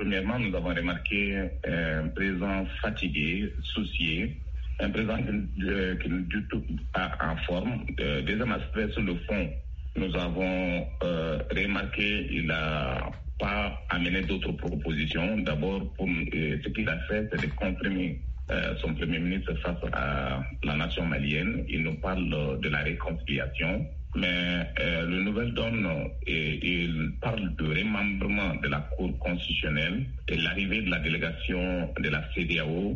premièrement, nous avons remarqué un président fatigué, soucié, un président qui n'est du tout pas en forme. Deuxième aspect, sur le fond, nous avons remarqué qu'il n'a pas amené d'autres propositions. D'abord, ce qu'il a fait, c'est de comprimer son Premier ministre face à la nation malienne. Il nous parle de la réconciliation. Mais le Nouvel Donne, il parle de remembrement de la Cour constitutionnelle et l'arrivée de la délégation de la CEDEAO.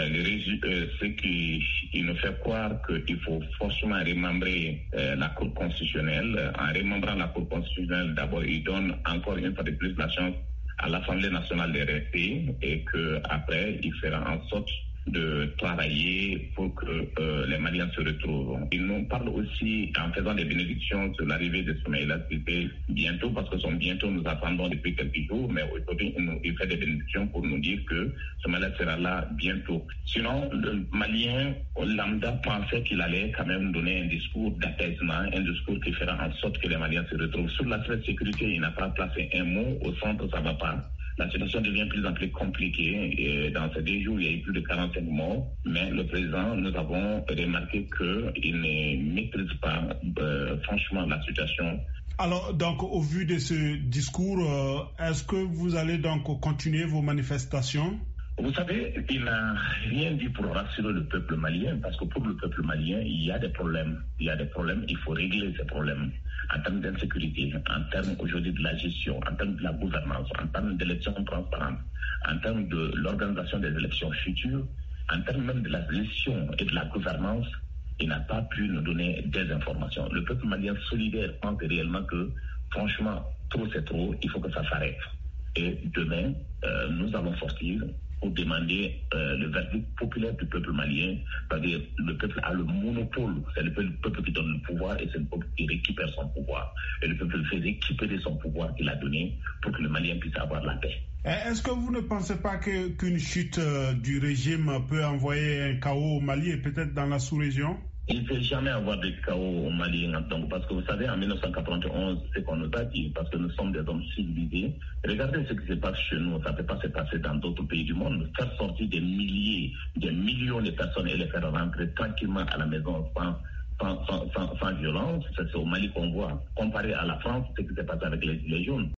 Ce qui nous fait croire qu'il faut forcément remembrer la Cour constitutionnelle. En remembrant la Cour constitutionnelle, d'abord, il donne encore une fois de plus la chance à l'Assemblée nationale de rester et qu'après, il fera en sorte de travailler pour que les Maliens se retrouvent. Il nous parle aussi, en faisant des bénédictions sur l'arrivée de Soumaïla Cissé bientôt, parce que son bientôt nous attendons depuis quelques jours, mais aujourd'hui il fait des bénédictions pour nous dire que Soumaïla sera là bientôt. Sinon, le Malien lambda pensait qu'il allait quand même donner un discours d'apaisement, un discours qui fera en sorte que les Maliens se retrouvent. Sur l'aspect de sécurité, il n'a pas placé un mot. Au centre, ça ne va pas. La situation devient de plus en plus compliquée. Et dans ces 2 jours, il y a eu plus de 45 morts. Mais le président, nous avons remarqué qu'il ne maîtrise pas franchement la situation. Alors, donc, au vu de ce discours, est-ce que vous allez donc continuer vos manifestations? Vous savez, il n'a rien dit pour rassurer le peuple malien, parce que pour le peuple malien, il y a des problèmes. Il faut régler ces problèmes en termes d'insécurité, en termes aujourd'hui de la gestion, en termes de la gouvernance, en termes d'élections transparentes, en termes de l'organisation des élections futures, en termes même de la gestion et de la gouvernance. Il n'a pas pu nous donner des informations. Le peuple malien solidaire pense réellement que, franchement, trop c'est trop, il faut que ça s'arrête. Et demain, nous allons sortir pour demander le verdict populaire du peuple malien. C'est-à-dire, le peuple a le monopole. C'est le peuple qui donne le pouvoir et c'est le peuple qui récupère son pouvoir. Et le peuple fait récupérer son pouvoir qu'il a donné pour que le Malien puisse avoir la paix. Est-ce que vous ne pensez pas qu'une chute du régime peut envoyer un chaos au Mali et peut-être dans la sous-région? Il ne peut jamais avoir de chaos au Mali. Donc, parce que vous savez, en 1991, c'est qu'on nous a dit, parce que nous sommes des hommes civilisés. Regardez ce qui se passe chez nous. Ça ne peut pas se passer dans d'autres pays du monde. Faire sortir des milliers, des millions de personnes et les faire rentrer tranquillement à la maison sans violence, c'est au Mali qu'on voit. Comparé à la France, ce qui s'est passé avec les Gilets jaunes.